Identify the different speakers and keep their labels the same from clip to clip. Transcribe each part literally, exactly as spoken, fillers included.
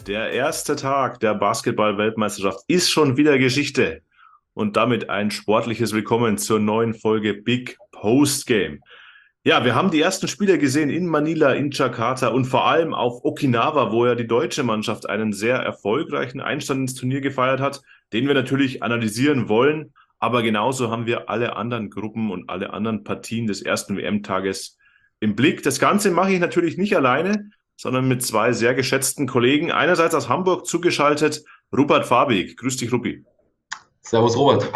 Speaker 1: Der erste Tag der Basketball-Weltmeisterschaft ist schon wieder Geschichte und damit ein sportliches Willkommen zur neuen Folge Big Post Game. Ja, wir haben die ersten Spiele gesehen in Manila, in Jakarta und vor allem auf Okinawa, wo ja die deutsche Mannschaft einen sehr erfolgreichen Einstand ins Turnier gefeiert hat, den wir natürlich analysieren wollen. Aber genauso haben wir alle anderen Gruppen und alle anderen Partien des ersten W M-Tages im Blick. Das Ganze mache ich natürlich nicht alleine, sondern mit zwei sehr geschätzten Kollegen. Einerseits aus Hamburg zugeschaltet, Rupert Fabig. Grüß dich, Ruppi.
Speaker 2: Servus, Robert.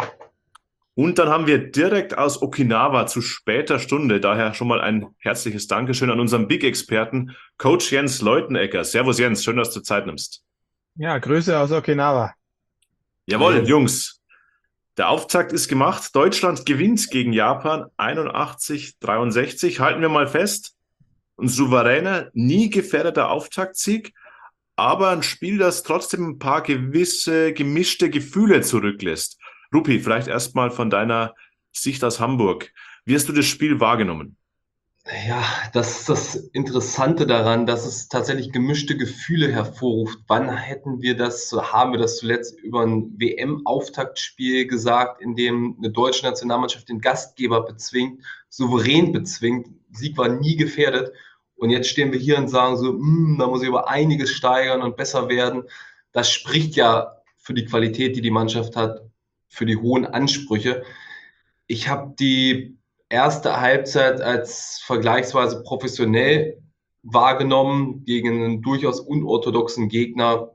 Speaker 1: Und dann haben wir direkt aus Okinawa zu später Stunde, daher schon mal ein herzliches Dankeschön an unseren Big-Experten, Coach Jens Leutenegger. Servus Jens, schön, dass du Zeit nimmst.
Speaker 3: Ja, Grüße aus Okinawa.
Speaker 1: Jawohl, Jungs, der Auftakt ist gemacht. Deutschland gewinnt gegen Japan einundachtzig dreiundsechzig. Halten wir mal fest, ein souveräner, nie gefährdeter Auftaktsieg, aber ein Spiel, das trotzdem ein paar gewisse gemischte Gefühle zurücklässt. Rupi, vielleicht erstmal von deiner Sicht aus Hamburg. Wie hast du das Spiel wahrgenommen?
Speaker 2: Ja, das ist das Interessante daran, dass es tatsächlich gemischte Gefühle hervorruft. Wann hätten wir das, haben wir das zuletzt über ein W M-Auftaktspiel gesagt, in dem eine deutsche Nationalmannschaft den Gastgeber bezwingt, souverän bezwingt, Sieg war nie gefährdet. Und jetzt stehen wir hier und sagen so, da muss ich über einiges steigern und besser werden. Das spricht ja für die Qualität, die die Mannschaft hat, für die hohen Ansprüche. Ich habe die erste Halbzeit als vergleichsweise professionell wahrgenommen, gegen einen durchaus unorthodoxen Gegner.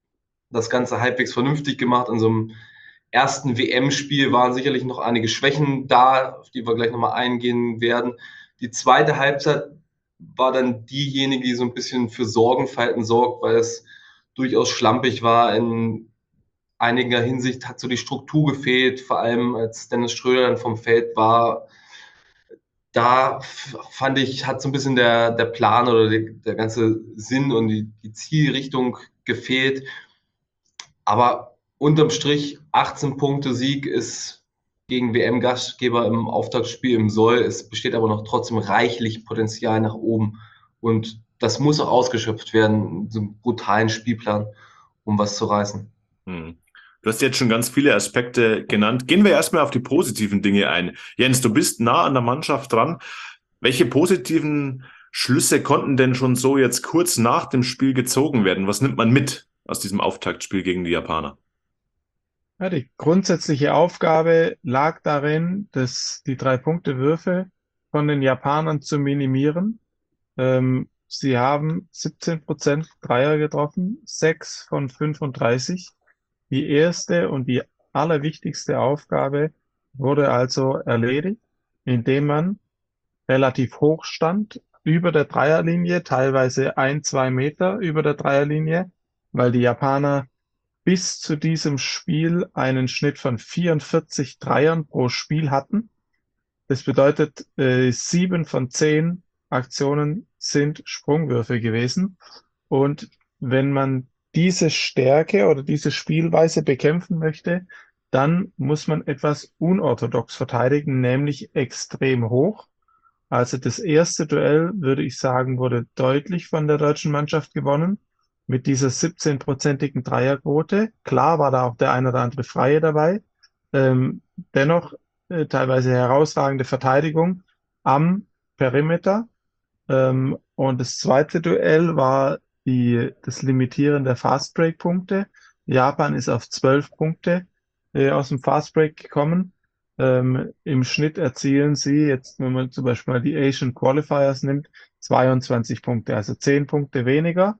Speaker 2: Das Ganze halbwegs vernünftig gemacht. In so einem ersten W M-Spiel waren sicherlich noch einige Schwächen da, auf die wir gleich nochmal eingehen werden. Die zweite Halbzeit war dann diejenige, die so ein bisschen für Sorgenfalten sorgt, weil es durchaus schlampig war. In einiger Hinsicht hat so die Struktur gefehlt, vor allem als Dennis Schröder dann vom Feld war. Da fand ich, hat so ein bisschen der, der Plan oder die, der ganze Sinn und die, die Zielrichtung gefehlt. Aber unterm Strich achtzehn Punkte Sieg ist gegen W M-Gastgeber im Auftaktspiel im Soll. Es besteht aber noch trotzdem reichlich Potenzial nach oben. Und das muss auch ausgeschöpft werden, so einen brutalen Spielplan, um was zu reißen.
Speaker 1: Hm. Du hast jetzt schon ganz viele Aspekte genannt. Gehen wir erstmal auf die positiven Dinge ein. Jens, du bist nah an der Mannschaft dran. Welche positiven Schlüsse konnten denn schon so jetzt kurz nach dem Spiel gezogen werden? Was nimmt man mit aus diesem Auftaktspiel gegen die Japaner?
Speaker 3: Ja, die grundsätzliche Aufgabe lag darin, dass die Drei-Punkte-Würfe von den Japanern zu minimieren. Ähm, sie haben siebzehn Prozent Dreier getroffen, sechs von fünfunddreißig. Die erste und die allerwichtigste Aufgabe wurde also erledigt, indem man relativ hoch stand, über der Dreierlinie, teilweise ein, zwei Meter über der Dreierlinie, weil die Japaner bis zu diesem Spiel einen Schnitt von vierundvierzig Dreiern pro Spiel hatten. Das bedeutet, äh, sieben von zehn Aktionen sind Sprungwürfe gewesen. Und wenn man diese Stärke oder diese Spielweise bekämpfen möchte, dann muss man etwas unorthodox verteidigen, nämlich extrem hoch. Also das erste Duell, würde ich sagen, wurde deutlich von der deutschen Mannschaft gewonnen mit dieser siebzehn-prozentigen Dreierquote. Klar war da auch der ein oder andere Freie dabei. Ähm, dennoch äh, teilweise herausragende Verteidigung am Perimeter. Ähm, und das zweite Duell war die, das Limitieren der Fastbreak-Punkte. Japan ist auf zwölf Punkte äh, aus dem Fastbreak gekommen. Ähm, im Schnitt erzielen sie, jetzt wenn man zum Beispiel mal die Asian Qualifiers nimmt, zweiundzwanzig Punkte, also zehn Punkte weniger.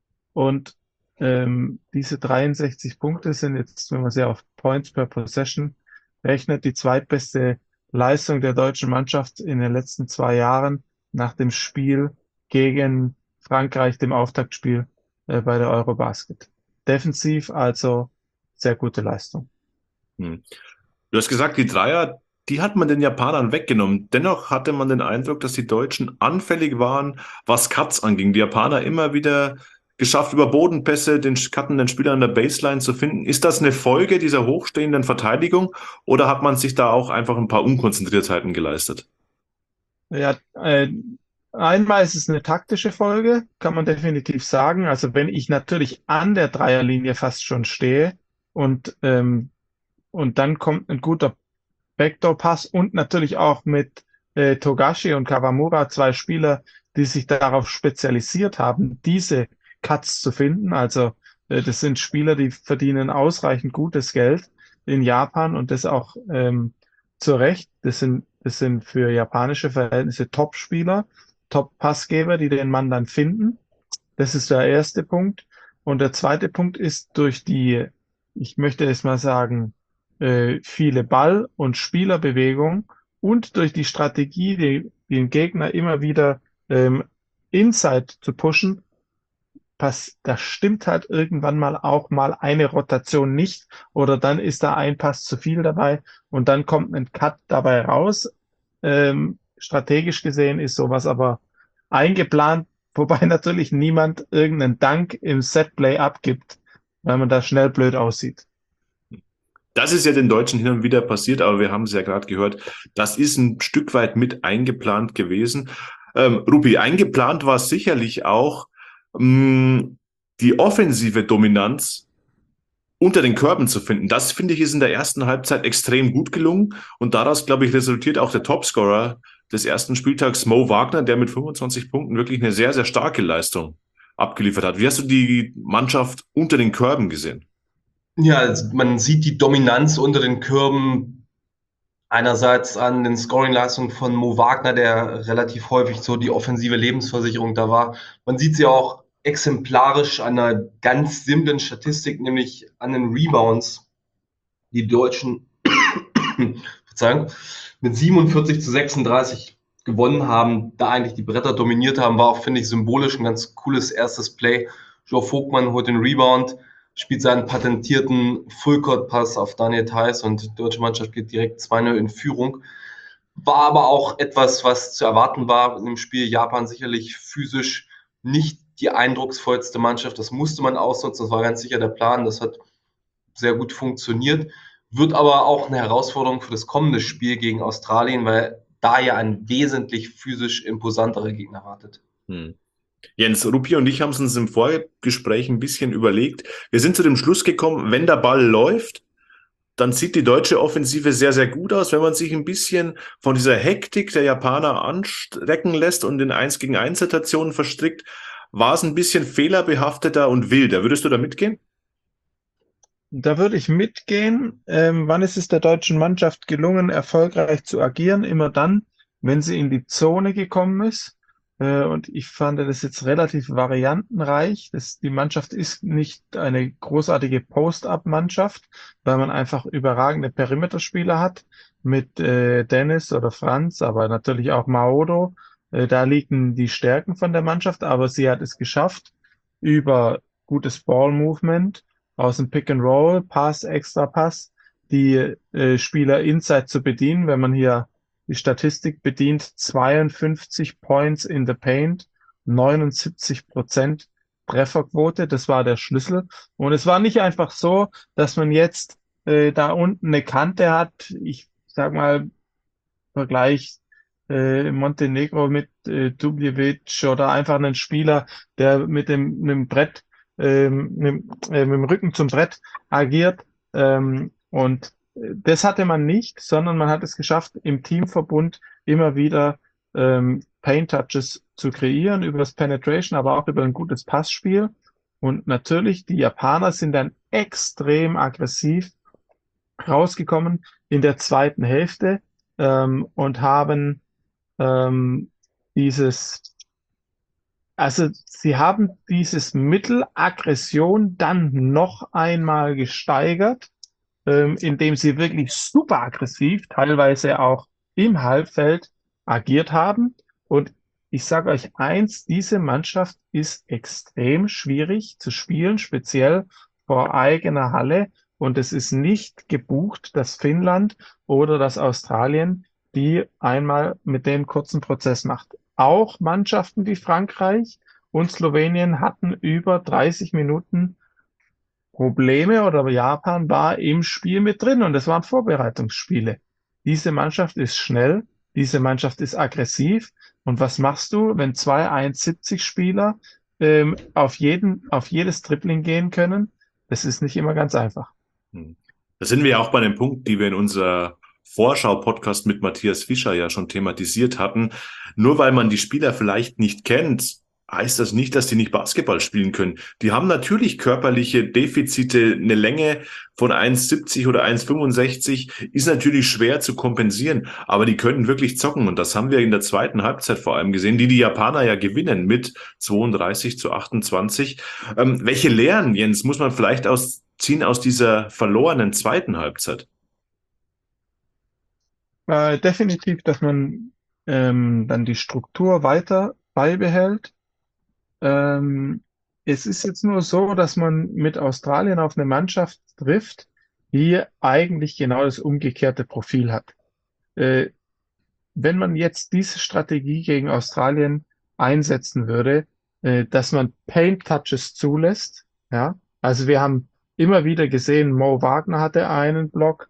Speaker 3: Und ähm, diese dreiundsechzig Punkte sind jetzt, wenn man sie auf Points per Possession rechnet, die zweitbeste Leistung der deutschen Mannschaft in den letzten zwei Jahren nach dem Spiel gegen Frankreich, dem Auftaktspiel äh, bei der Eurobasket. Defensiv also sehr gute Leistung.
Speaker 1: Hm. Du hast gesagt, die Dreier, die hat man den Japanern weggenommen. Dennoch hatte man den Eindruck, dass die Deutschen anfällig waren, was Cuts anging. Die Japaner immer wieder geschafft, über Bodenpässe den Cutten, den Spieler an der Baseline zu finden. Ist das eine Folge dieser hochstehenden Verteidigung oder hat man sich da auch einfach ein paar Unkonzentriertheiten geleistet?
Speaker 3: Ja, äh, Einmal ist es eine taktische Folge, kann man definitiv sagen. Also wenn ich natürlich an der Dreierlinie fast schon stehe und, ähm, und dann kommt ein guter Backdoor-Pass und natürlich auch mit äh, Togashi und Kawamura zwei Spieler, die sich darauf spezialisiert haben, diese Cuts zu finden. Also äh, das sind Spieler, die verdienen ausreichend gutes Geld in Japan und das auch ähm, zu Recht. Das sind, das sind für japanische Verhältnisse Top-Spieler, Top-Passgeber, die den Mann dann finden. Das ist der erste Punkt. Und der zweite Punkt ist durch die, ich möchte es mal sagen, äh, viele Ball- und Spielerbewegung und durch die Strategie, die, den Gegner immer wieder ähm, Inside zu pushen, pass, da stimmt halt irgendwann mal auch mal eine Rotation nicht oder dann ist da ein Pass zu viel dabei und dann kommt ein Cut dabei raus. Ähm, strategisch gesehen ist sowas aber eingeplant, wobei natürlich niemand irgendeinen Dank im Setplay abgibt, weil man da schnell blöd aussieht.
Speaker 1: Das ist ja den Deutschen hin und wieder passiert, aber wir haben es ja gerade gehört, das ist ein Stück weit mit eingeplant gewesen. Ähm, Rupi, eingeplant war sicherlich auch mh, die offensive Dominanz unter den Körben zu finden. Das, finde ich, ist in der ersten Halbzeit extrem gut gelungen und daraus, glaube ich, resultiert auch der Topscorer des ersten Spieltags, Mo Wagner, der mit fünfundzwanzig Punkten wirklich eine sehr, sehr starke Leistung abgeliefert hat. Wie hast du die Mannschaft unter den Körben gesehen?
Speaker 2: Ja, also man sieht die Dominanz unter den Körben einerseits an den Scoring-Leistungen von Mo Wagner, der relativ häufig so die offensive Lebensversicherung da war. Man sieht sie auch exemplarisch an einer ganz simplen Statistik, nämlich an den Rebounds. Die Deutschen, Verzeihung, mit siebenundvierzig zu sechsunddreißig gewonnen haben, da eigentlich die Bretter dominiert haben, war auch, finde ich, symbolisch ein ganz cooles erstes Play. Joe Vogtmann holt den Rebound, spielt seinen patentierten Full-Court-Pass auf Daniel Theis und die deutsche Mannschaft geht direkt zwei null in Führung. War aber auch etwas, was zu erwarten war in dem Spiel. Japan sicherlich physisch nicht die eindrucksvollste Mannschaft. Das musste man ausnutzen. Das war ganz sicher der Plan. Das hat sehr gut funktioniert. Wird aber auch eine Herausforderung für das kommende Spiel gegen Australien, weil da ja ein wesentlich physisch imposanterer Gegner wartet.
Speaker 1: Hm. Jens, Rupi und ich haben es uns im Vorgespräch ein bisschen überlegt. Wir sind zu dem Schluss gekommen, wenn der Ball läuft, dann sieht die deutsche Offensive sehr, sehr gut aus. Wenn man sich ein bisschen von dieser Hektik der Japaner anstrecken lässt und in eins gegen eins Situationen verstrickt, war es ein bisschen fehlerbehafteter und wilder. Würdest du da mitgehen?
Speaker 3: Da würde ich mitgehen. Ähm, wann ist es der deutschen Mannschaft gelungen, erfolgreich zu agieren? Immer dann, wenn sie in die Zone gekommen ist. Äh, und ich fand das jetzt relativ variantenreich. Das, die Mannschaft ist nicht eine großartige Post-up-Mannschaft, weil man einfach überragende Perimeterspieler hat mit äh, Dennis oder Franz, aber natürlich auch Maodo. Äh, da liegen die Stärken von der Mannschaft, aber sie hat es geschafft, über gutes Ball-Movement aus dem Pick and Roll, Pass, Extra Pass, die äh, Spieler Inside zu bedienen. Wenn man hier die Statistik bedient, zweiundfünfzig Points in the Paint, neunundsiebzig Prozent Trefferquote, das war der Schlüssel. Und es war nicht einfach so, dass man jetzt äh, da unten eine Kante hat. Ich sag mal, Vergleich äh, Montenegro mit äh, Dubljevic oder einfach einen Spieler, der mit dem, mit dem Brett, ähm, mit, äh, mit dem Rücken zum Brett agiert. Ähm, und das hatte man nicht, sondern man hat es geschafft, im Teamverbund immer wieder ähm, Paint Touches zu kreieren, über das Penetration, aber auch über ein gutes Passspiel. Und natürlich, die Japaner sind dann extrem aggressiv rausgekommen in der zweiten Hälfte ähm, und haben ähm, dieses, also sie haben dieses Mittel Aggression dann noch einmal gesteigert, ähm, indem sie wirklich super aggressiv, teilweise auch im Halbfeld agiert haben. Und ich sage euch eins, diese Mannschaft ist extrem schwierig zu spielen, speziell vor eigener Halle. Und es ist nicht gebucht, dass Finnland oder dass Australien die einmal mit dem kurzen Prozess macht. Auch Mannschaften wie Frankreich und Slowenien hatten über dreißig Minuten Probleme oder Japan war im Spiel mit drin und es waren Vorbereitungsspiele. Diese Mannschaft ist schnell, diese Mannschaft ist aggressiv, Und was machst du, wenn zwei eins siebzig Spieler ähm, auf jeden, auf jedes Dribbling gehen können? Das ist nicht immer ganz einfach.
Speaker 1: Hm. Da sind wir ja auch bei dem Punkt, die wir in unserer Vorschau-Podcast mit Matthias Fischer ja schon thematisiert hatten. Nur weil man die Spieler vielleicht nicht kennt, heißt das nicht, dass die nicht Basketball spielen können. Die haben natürlich körperliche Defizite. Eine Länge von eins siebzig oder eins fünfundsechzig ist natürlich schwer zu kompensieren, aber die können wirklich zocken. Und das haben wir in der zweiten Halbzeit vor allem gesehen, die die Japaner ja gewinnen mit zweiunddreißig zu achtundzwanzig. Ähm, welche Lehren, Jens, muss man vielleicht aus ziehen aus dieser verlorenen zweiten Halbzeit?
Speaker 3: Äh, definitiv, dass man ähm, dann die Struktur weiter beibehält. Ähm, Es ist jetzt nur so, dass man mit Australien auf eine Mannschaft trifft, die eigentlich genau das umgekehrte Profil hat. Äh, Wenn man jetzt diese Strategie gegen Australien einsetzen würde, äh, dass man Paint Touches zulässt, ja, also wir haben immer wieder gesehen, Mo Wagner hatte einen Block,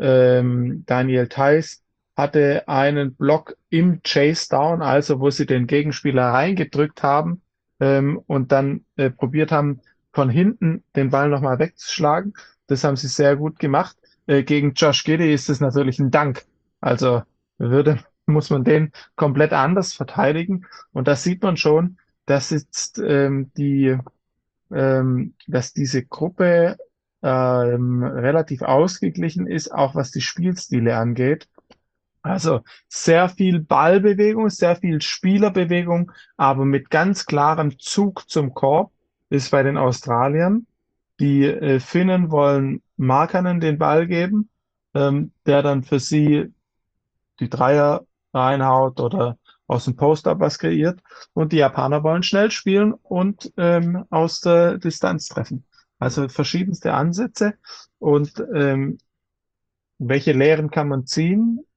Speaker 3: ähm, Daniel Theiss hatte einen Block im Chase Down, also wo sie den Gegenspieler reingedrückt haben, ähm, und dann äh, probiert haben, von hinten den Ball nochmal wegzuschlagen. Das haben sie sehr gut gemacht. Äh, gegen Josh Giddey ist es natürlich ein Dank. Also würde muss man den komplett anders verteidigen. Und da sieht man schon, dass jetzt ähm, die, ähm, dass diese Gruppe ähm, relativ ausgeglichen ist, auch was die Spielstile angeht. Also sehr viel Ballbewegung, sehr viel Spielerbewegung, aber mit ganz klarem Zug zum Korb ist bei den Australiern. Die äh, Finnen wollen Markkanen den Ball geben, ähm, der dann für sie die Dreier reinhaut oder aus dem Post-up was kreiert. Und die Japaner wollen schnell spielen und ähm, aus der Distanz treffen. Also verschiedenste Ansätze. Und ähm, welche Lehren kann man ziehen?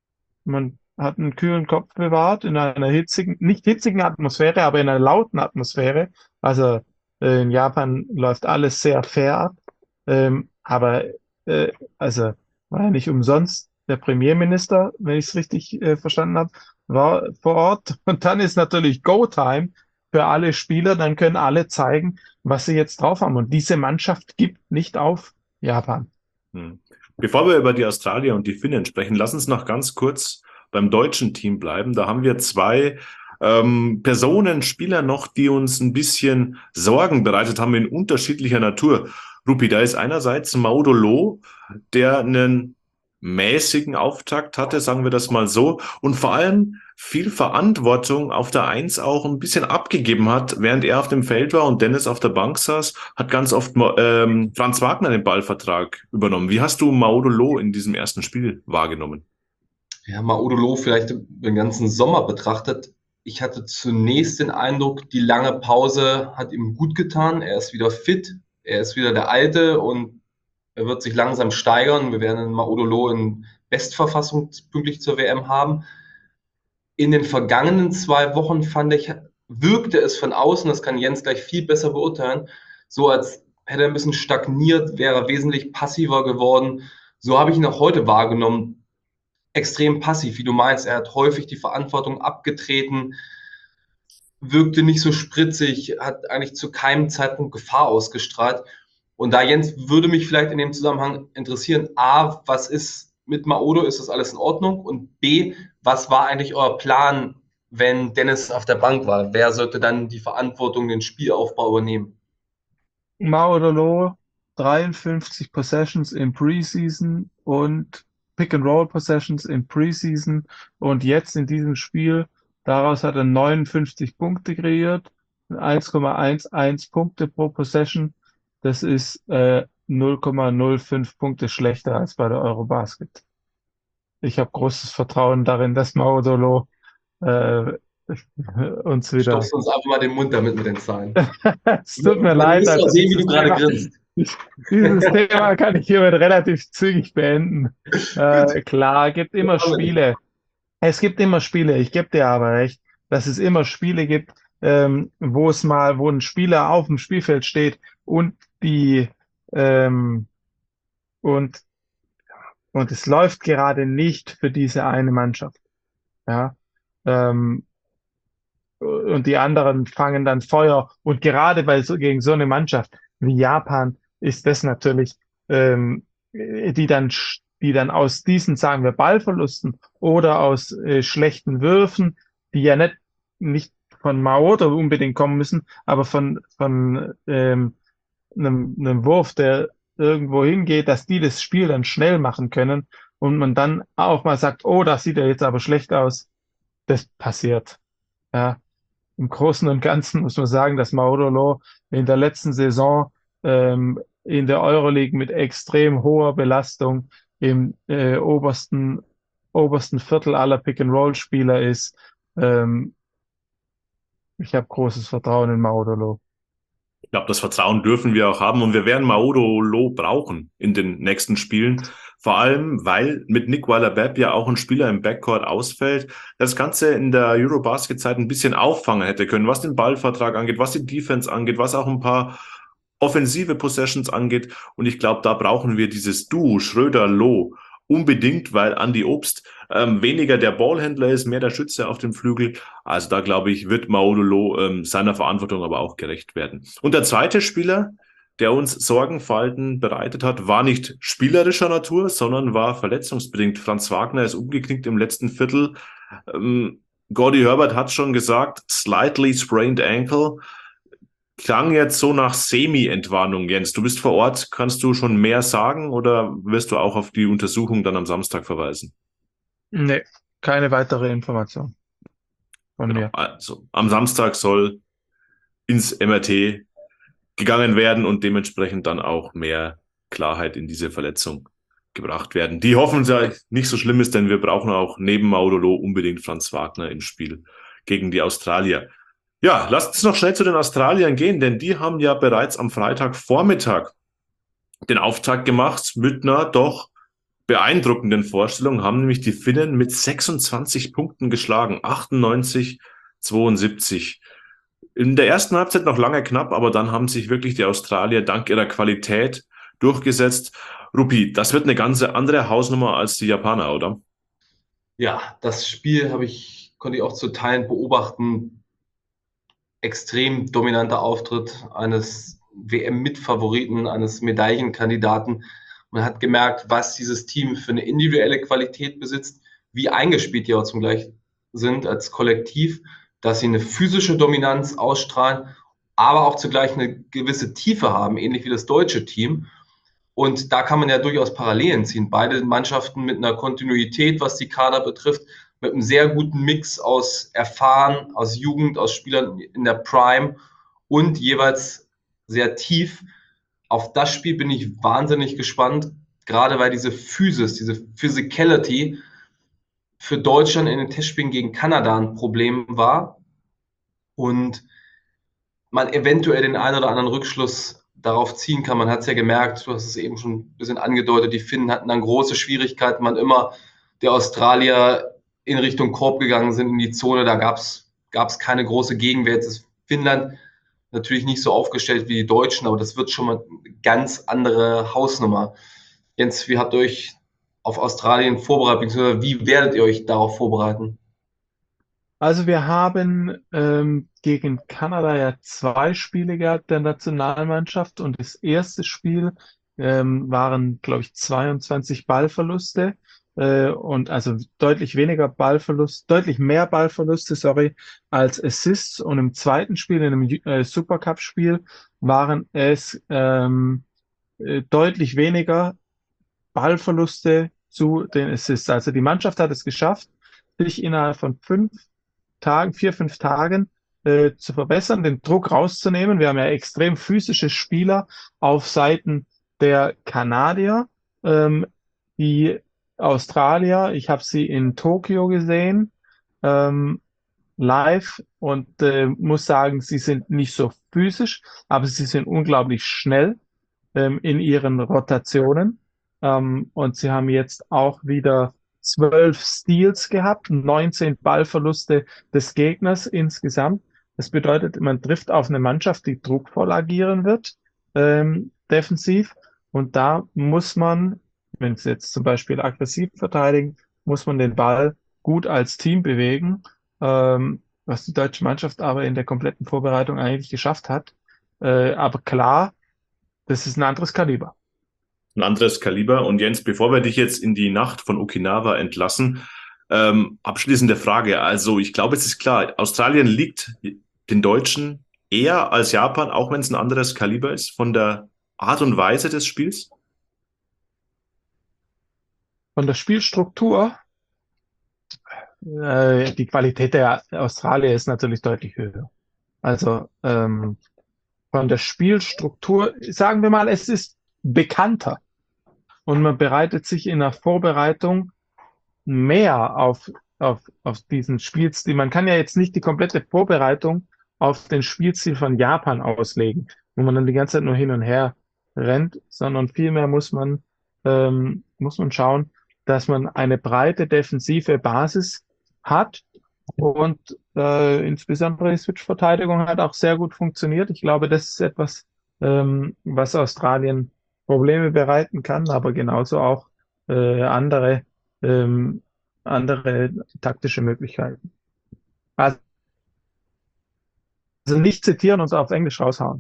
Speaker 3: Man hat einen kühlen Kopf bewahrt in einer hitzigen, nicht hitzigen Atmosphäre, aber in einer lauten Atmosphäre. Also äh, in Japan läuft alles sehr fair ab. Ähm, aber äh, also war ja nicht umsonst der Premierminister, wenn ich es richtig äh, verstanden habe, war vor Ort. Und dann ist natürlich Go-Time für alle Spieler. Dann können alle zeigen, was sie jetzt drauf haben. Und diese Mannschaft gibt nicht auf, Japan.
Speaker 1: Hm. Bevor wir über die Australier und die Finnen sprechen, lass uns noch ganz kurz beim deutschen Team bleiben. Da haben wir zwei ähm, Personen, Spieler noch, die uns ein bisschen Sorgen bereitet haben in unterschiedlicher Natur. Rupi, da ist einerseits Maudolo, der einen mäßigen Auftakt hatte, sagen wir das mal so, und vor allem viel Verantwortung auf der Eins auch ein bisschen abgegeben hat, während er auf dem Feld war und Dennis auf der Bank saß, hat ganz oft ähm, Franz Wagner den Ballvertrag übernommen. Wie hast du Maudolo in diesem ersten Spiel wahrgenommen?
Speaker 2: Ja, Maudolo vielleicht den ganzen Sommer betrachtet. Ich hatte zunächst den Eindruck, die lange Pause hat ihm gut getan. Er ist wieder fit, er ist wieder der Alte und er wird sich langsam steigern. Wir werden Maudolo in Bestverfassung pünktlich zur W M haben. In den vergangenen zwei Wochen fand ich, wirkte es von außen, das kann Jens gleich viel besser beurteilen, so als hätte er ein bisschen stagniert, wäre wesentlich passiver geworden. So habe ich ihn auch heute wahrgenommen. Extrem passiv, wie du meinst. Er hat häufig die Verantwortung abgetreten, wirkte nicht so spritzig, hat eigentlich zu keinem Zeitpunkt Gefahr ausgestrahlt. Und da, Jens, würde mich vielleicht in dem Zusammenhang interessieren, A, was ist mit Maodo, ist das alles in Ordnung? Und B, was war eigentlich euer Plan, wenn Dennis auf der Bank war? Wer sollte dann die Verantwortung, den Spielaufbau übernehmen?
Speaker 3: Maudolo, dreiundfünfzig Possessions in Preseason und Pick-and-Roll-Possessions in Preseason und jetzt in diesem Spiel, daraus hat er neunundfünfzig Punkte kreiert, eins Komma elf Punkte pro Possession. Das ist äh, null Komma null fünf Punkte schlechter als bei der Eurobasket. Ich habe großes Vertrauen darin, dass Maudolo äh, uns wieder.
Speaker 2: Stopfst uns einfach mal den Mund damit mit den Zahlen.
Speaker 3: Es tut mir
Speaker 2: Man
Speaker 3: leid.
Speaker 2: muss auch
Speaker 3: Also
Speaker 2: sehen, wie du
Speaker 3: dieses
Speaker 2: gerade
Speaker 3: Thema,
Speaker 2: grinst.
Speaker 3: dieses Thema kann ich hiermit relativ zügig beenden. Äh, klar, gibt immer Spiele. Es gibt immer Spiele. Ich gebe dir aber recht, dass es immer Spiele gibt, ähm, wo es mal, wo ein Spieler auf dem Spielfeld steht und die ähm, und und es läuft gerade nicht für diese eine Mannschaft. Ja, ähm, und die anderen fangen dann Feuer. Und gerade bei so, gegen so eine Mannschaft wie Japan ist das natürlich, ähm, die dann, sch- die dann aus diesen, sagen wir, Ballverlusten oder aus äh, schlechten Würfen, die ja nicht, nicht von Maodo unbedingt kommen müssen, aber von, von ähm, einem, einem Wurf, der irgendwo hingeht, dass die das Spiel dann schnell machen können und man dann auch mal sagt, oh, das sieht ja jetzt aber schlecht aus. Das passiert. Ja, im Großen und Ganzen muss man sagen, dass Maudolo in der letzten Saison ähm, in der Euroleague mit extrem hoher Belastung im äh, obersten, obersten Viertel aller Pick-and-Roll-Spieler ist. Ähm, ich habe großes Vertrauen in Maudolo.
Speaker 1: Ich glaube, das Vertrauen dürfen wir auch haben und wir werden Maodo Lo brauchen in den nächsten Spielen. Vor allem, weil mit Nick Weiler-Bepp ja auch ein Spieler im Backcourt ausfällt, der das Ganze in der Eurobasket-Zeit ein bisschen auffangen hätte können, was den Ballvertrag angeht, was die Defense angeht, was auch ein paar offensive Possessions angeht. Und ich glaube, da brauchen wir dieses Duo Schröder-Loh unbedingt, weil Andy Obst ähm, weniger der Ballhändler ist, mehr der Schütze auf dem Flügel. Also da glaube ich, wird Maudolo ähm, seiner Verantwortung aber auch gerecht werden. Und der zweite Spieler, der uns Sorgenfalten bereitet hat, war nicht spielerischer Natur, sondern war verletzungsbedingt. Franz Wagner ist umgeknickt im letzten Viertel. Ähm, Gordy Herbert hat schon gesagt, slightly sprained ankle. Klang jetzt so nach Semi-Entwarnung, Jens. Du bist vor Ort, kannst du schon mehr sagen oder wirst du auch auf die Untersuchung dann am Samstag verweisen?
Speaker 3: Nee, keine weitere Information von
Speaker 1: Genau.
Speaker 3: mir.
Speaker 1: Also am Samstag soll ins M R T gegangen werden und dementsprechend dann auch mehr Klarheit in diese Verletzung gebracht werden. Die hoffentlich nicht so schlimm ist, denn wir brauchen auch neben Maudolo unbedingt Franz Wagner im Spiel gegen die Australier. Ja, lasst uns noch schnell zu den Australiern gehen, denn die haben ja bereits am Freitagvormittag den Auftakt gemacht mit einer doch beeindruckenden Vorstellung, haben nämlich die Finnen mit sechsundzwanzig Punkten geschlagen, achtundneunzig zweiundsiebzig. In der ersten Halbzeit noch lange knapp, aber dann haben sich wirklich die Australier dank ihrer Qualität durchgesetzt. Rupi, das wird eine ganz andere Hausnummer als die Japaner, oder?
Speaker 2: Ja, das Spiel habe ich, konnte ich auch zu Teilen beobachten. Extrem dominanter Auftritt eines W M-Mitfavoriten, eines Medaillenkandidaten. Man hat gemerkt, was dieses Team für eine individuelle Qualität besitzt, wie eingespielt die auch zum Gleich sind als Kollektiv, dass sie eine physische Dominanz ausstrahlen, aber auch zugleich eine gewisse Tiefe haben, ähnlich wie das deutsche Team. Und da kann man ja durchaus Parallelen ziehen. Beide Mannschaften mit einer Kontinuität, was die Kader betrifft, mit einem sehr guten Mix aus Erfahren, aus Jugend, aus Spielern in der Prime und jeweils sehr tief. Auf das Spiel bin ich wahnsinnig gespannt, gerade weil diese Physis, diese Physicality für Deutschland in den Testspielen gegen Kanada ein Problem war und man eventuell den einen oder anderen Rückschluss darauf ziehen kann. Man hat es ja gemerkt, du hast es eben schon ein bisschen angedeutet, die Finnen hatten dann große Schwierigkeiten, wann immer der Australier in Richtung Korb gegangen sind, in die Zone, da gab es keine große Gegenwehr. Jetzt ist Finnland natürlich nicht so aufgestellt wie die Deutschen, aber das wird schon mal eine ganz andere Hausnummer. Jens, wie habt ihr euch auf Australien vorbereitet, beziehungsweise wie werdet ihr euch darauf vorbereiten?
Speaker 3: Also wir haben ähm, gegen Kanada ja zwei Spiele gehabt der Nationalmannschaft und das erste Spiel ähm, waren, glaube ich, zweiundzwanzig Ballverluste äh, und also deutlich weniger Ballverlust, deutlich mehr Ballverluste, sorry, als Assists und im zweiten Spiel, in einem äh, Supercup-Spiel, waren es ähm, äh, deutlich weniger Ballverluste zu den Assists. Also die Mannschaft hat es geschafft, sich innerhalb von fünf Tagen, vier, fünf Tagen äh, zu verbessern, den Druck rauszunehmen. Wir haben ja extrem physische Spieler auf Seiten der Kanadier. Ähm, die Australier, ich habe sie in Tokio gesehen, ähm, live und äh, muss sagen, sie sind nicht so physisch, aber sie sind unglaublich schnell ähm, in ihren Rotationen. Ähm, und sie haben jetzt auch wieder zwölf Steals gehabt, neunzehn Ballverluste des Gegners insgesamt. Das bedeutet, man trifft auf eine Mannschaft, die druckvoll agieren wird, ähm, defensiv. Und da muss man, wenn sie jetzt zum Beispiel aggressiv verteidigen, muss man den Ball gut als Team bewegen. Ähm, was die deutsche Mannschaft aber in der kompletten Vorbereitung eigentlich geschafft hat. Äh, aber klar, das ist ein anderes Kaliber.
Speaker 1: Ein anderes Kaliber. Und Jens, bevor wir dich jetzt in die Nacht von Okinawa entlassen, ähm, abschließende Frage. Also ich glaube, es ist klar, Australien liegt den Deutschen eher als Japan, auch wenn es ein anderes Kaliber ist, von der Art und Weise des Spiels?
Speaker 3: Von der Spielstruktur, äh, die Qualität der Australier ist natürlich deutlich höher. Also ähm, von der Spielstruktur, sagen wir mal, es ist bekannter und man bereitet sich in der Vorbereitung mehr auf, auf, auf diesen Spielstil. Man kann ja jetzt nicht die komplette Vorbereitung auf den Spielstil von Japan auslegen, wo man dann die ganze Zeit nur hin und her rennt, sondern vielmehr muss man, ähm, muss man schauen, dass man eine breite defensive Basis hat und äh, insbesondere die Switch-Verteidigung hat auch sehr gut funktioniert. Ich glaube, das ist etwas, ähm, was Australien Probleme bereiten kann, aber genauso auch äh, andere ähm, andere taktische Möglichkeiten. Also nicht zitieren und auf Englisch raushauen.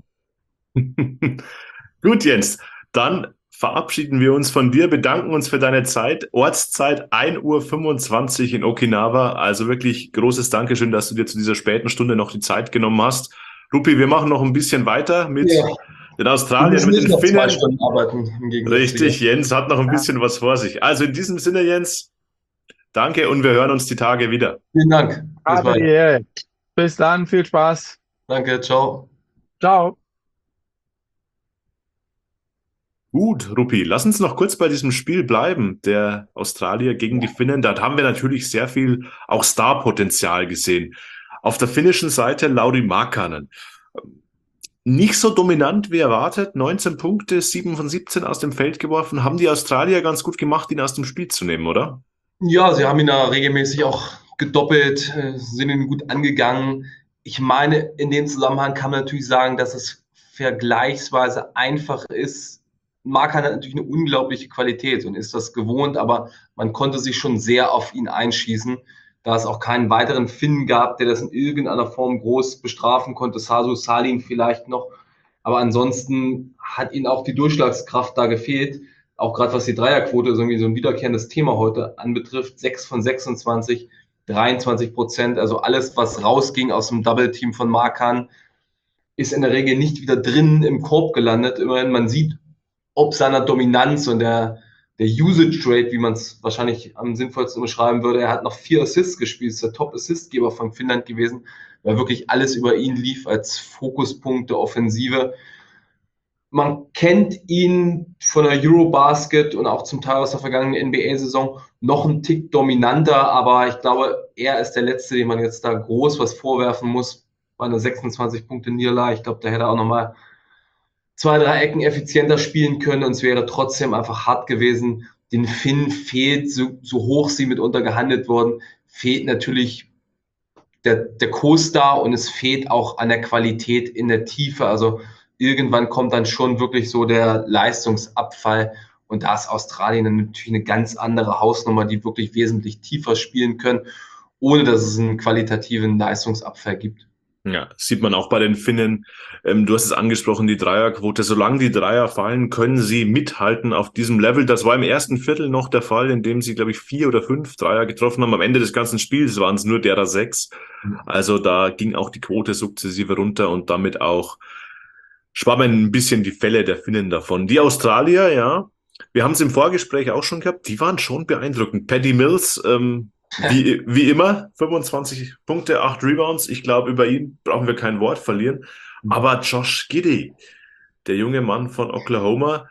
Speaker 1: Gut, Jens, dann verabschieden wir uns von dir, bedanken uns für deine Zeit. Ortszeit ein Uhr fünfundzwanzig in Okinawa. Also wirklich großes Dankeschön, dass du dir zu dieser späten Stunde noch die Zeit genommen hast. Rupi, wir machen noch ein bisschen weiter mit
Speaker 2: Ja.
Speaker 1: den Australiern, mit den
Speaker 2: noch
Speaker 1: Finnen.
Speaker 2: zwei Stunden arbeiten, im Gegensatz
Speaker 1: Richtig,
Speaker 2: zu dir.
Speaker 1: Jens hat noch ein bisschen was vor sich. Also in diesem Sinne, Jens, danke und wir hören uns die Tage wieder.
Speaker 2: Vielen Dank. Bis
Speaker 3: Hatte die
Speaker 2: bald.
Speaker 3: Ehre. Bis dann, viel Spaß.
Speaker 2: Danke, ciao.
Speaker 3: Ciao.
Speaker 1: Gut, Rupi, lass uns noch kurz bei diesem Spiel bleiben, der Australier gegen die Finnen. Da haben wir natürlich sehr viel auch Starpotenzial gesehen. Auf der finnischen Seite Lauri Markkanen. Nicht so dominant wie erwartet, neunzehn Punkte, sieben von siebzehn aus dem Feld geworfen. Haben die Australier ganz gut gemacht, ihn aus dem Spiel zu nehmen, oder?
Speaker 2: Ja, sie haben ihn da regelmäßig auch gedoppelt, äh, sind ihn gut angegangen. Ich meine, in dem Zusammenhang kann man natürlich sagen, dass es vergleichsweise einfach ist. Markan hat natürlich eine unglaubliche Qualität und ist das gewohnt, aber man konnte sich schon sehr auf ihn einschießen, da es auch keinen weiteren Finnen gab, der das in irgendeiner Form groß bestrafen konnte. Sasu Salin vielleicht noch, aber ansonsten hat ihnen auch die Durchschlagskraft da gefehlt. Auch gerade was die Dreierquote, ist irgendwie so ein wiederkehrendes Thema heute anbetrifft, sechs von sechsundzwanzig, dreiundzwanzig Prozent, also alles, was rausging aus dem Double-Team von Markan, ist in der Regel nicht wieder drin im Korb gelandet. Immerhin, man sieht, ob seiner Dominanz und der, der Usage Rate, wie man es wahrscheinlich am sinnvollsten beschreiben würde. Er hat noch vier Assists gespielt, ist der Top-Assistgeber von Finnland gewesen, weil wirklich alles über ihn lief als Fokuspunkt der Offensive. Man kennt ihn von der Eurobasket und auch zum Teil aus der vergangenen N B A-Saison noch einen Tick dominanter, aber ich glaube, er ist der Letzte, dem man jetzt da groß was vorwerfen muss bei einer sechsundzwanzig-Punkte-Niederlage. Ich glaube, da hätte er auch nochmal zwei, drei Ecken effizienter spielen können und es wäre trotzdem einfach hart gewesen. Den Finn fehlt, so, so hoch sie mitunter gehandelt wurden, fehlt natürlich der, der Co-Star und es fehlt auch an der Qualität in der Tiefe. Also irgendwann kommt dann schon wirklich so der Leistungsabfall und da ist Australien dann natürlich eine ganz andere Hausnummer, die wirklich wesentlich tiefer spielen können, ohne dass es einen qualitativen Leistungsabfall gibt.
Speaker 1: Ja, sieht man auch bei den Finnen. Ähm, du hast es angesprochen, die Dreierquote. Solange die Dreier fallen, können sie mithalten auf diesem Level. Das war im ersten Viertel noch der Fall, in dem sie, glaube ich, vier oder fünf Dreier getroffen haben. Am Ende des ganzen Spiels waren es nur derer sechs. Also da ging auch die Quote sukzessive runter und damit auch schwammen ein bisschen die Fälle der Finnen davon. Die Australier, ja, wir haben es im Vorgespräch auch schon gehabt, die waren schon beeindruckend. Paddy Mills, ähm, Wie, wie immer, fünfundzwanzig Punkte, acht Rebounds. Ich glaube, über ihn brauchen wir kein Wort verlieren. Aber Josh Giddey, der junge Mann von Oklahoma,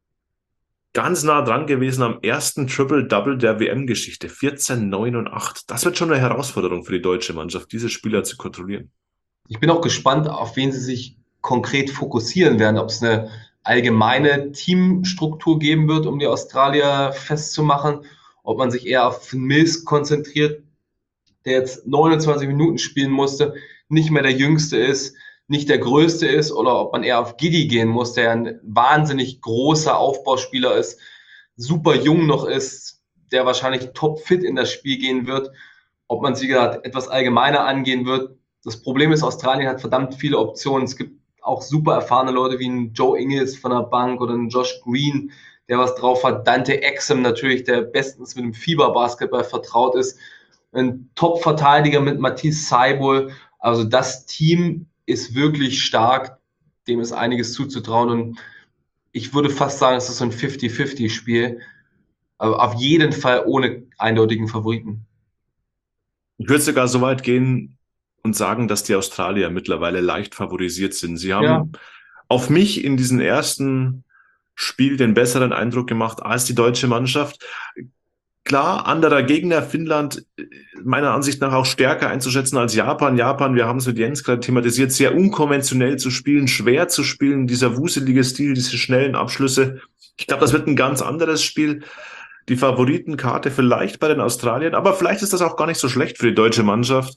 Speaker 1: ganz nah dran gewesen am ersten Triple-Double der W M-Geschichte. vierzehn, neun und acht. Das wird schon eine Herausforderung für die deutsche Mannschaft, diese Spieler zu kontrollieren.
Speaker 2: Ich bin auch gespannt, auf wen sie sich konkret fokussieren werden. Ob es eine allgemeine Teamstruktur geben wird, um die Australier festzumachen. Ob man sich eher auf Mills konzentriert, der jetzt neunundzwanzig Minuten spielen musste, nicht mehr der Jüngste ist, nicht der Größte ist, oder ob man eher auf Giddey gehen muss, der ein wahnsinnig großer Aufbauspieler ist, super jung noch ist, der wahrscheinlich topfit in das Spiel gehen wird. ob man sie gerade etwas allgemeiner angehen wird. Das Problem ist, Australien hat verdammt viele Optionen. Es gibt auch super erfahrene Leute wie ein Joe Ingles von der Bank oder ein Josh Green, der was drauf hat. Dante Exum natürlich, der bestens mit dem Fieberbasketball vertraut ist. Ein Top-Verteidiger mit Matisse Saibol. Also das Team ist wirklich stark. Dem ist einiges zuzutrauen. Und ich würde fast sagen, es ist so ein fünfzig fünfzig Spiel. Aber auf jeden Fall ohne eindeutigen Favoriten.
Speaker 1: Ich würde sogar so weit gehen und sagen, dass die Australier mittlerweile leicht favorisiert sind. Sie haben
Speaker 2: Ja.
Speaker 1: auf mich in diesem ersten Spiel den besseren Eindruck gemacht als die deutsche Mannschaft. Klar, anderer Gegner, Finnland meiner Ansicht nach auch stärker einzuschätzen als Japan. Japan, wir haben es mit Jens gerade thematisiert, sehr unkonventionell zu spielen, schwer zu spielen, dieser wuselige Stil, diese schnellen Abschlüsse. Ich glaube, das wird ein ganz anderes Spiel. Die Favoritenkarte vielleicht bei den Australiern, aber vielleicht ist das auch gar nicht so schlecht für die deutsche Mannschaft.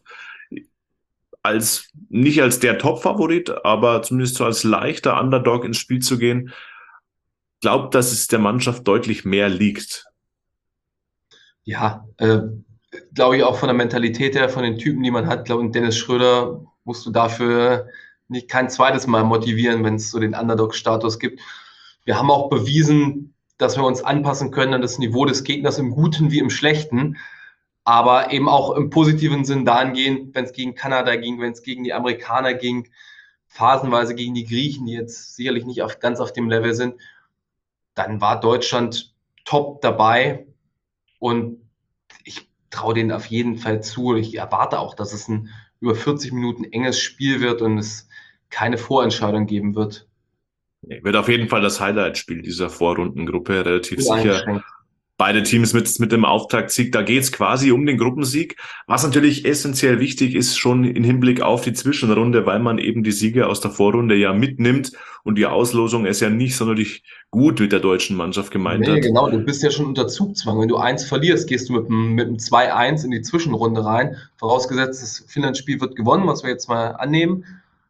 Speaker 1: Als, nicht als der Top-Favorit, aber zumindest so als leichter Underdog ins Spiel zu gehen. Ich glaube, dass es der Mannschaft deutlich mehr liegt.
Speaker 2: Ja, äh, glaube ich auch von der Mentalität her, von den Typen, die man hat. Glaube ich, Dennis Schröder musst du dafür nicht kein zweites Mal motivieren, wenn es so den Underdog-Status gibt. Wir haben auch bewiesen, dass wir uns anpassen können an das Niveau des Gegners im Guten wie im Schlechten, aber eben auch im positiven Sinn dahingehend, wenn es gegen Kanada ging, wenn es gegen die Amerikaner ging, phasenweise gegen die Griechen, die jetzt sicherlich nicht auf, ganz auf dem Level sind, dann war Deutschland top dabei und ich traue denen auf jeden Fall zu. Ich erwarte auch, dass es ein über vierzig Minuten enges Spiel wird und es keine Vorentscheidung geben wird.
Speaker 1: Nee, wird auf jeden Fall das Highlight-Spiel dieser Vorrundengruppe, relativ sicher. Beide Teams mit, mit dem Auftaktsieg, da geht's quasi um den Gruppensieg, was natürlich essentiell wichtig ist, schon im Hinblick auf die Zwischenrunde, weil man eben die Siege aus der Vorrunde ja mitnimmt und die Auslosung es ja nicht sonderlich gut mit der deutschen Mannschaft gemeint
Speaker 2: nee,
Speaker 1: hat.
Speaker 2: Genau, du bist ja schon unter Zugzwang. Wenn du eins verlierst, gehst du mit einem, mit einem zwei eins in die Zwischenrunde rein, vorausgesetzt, das Finnland-Spiel wird gewonnen, was wir jetzt mal annehmen.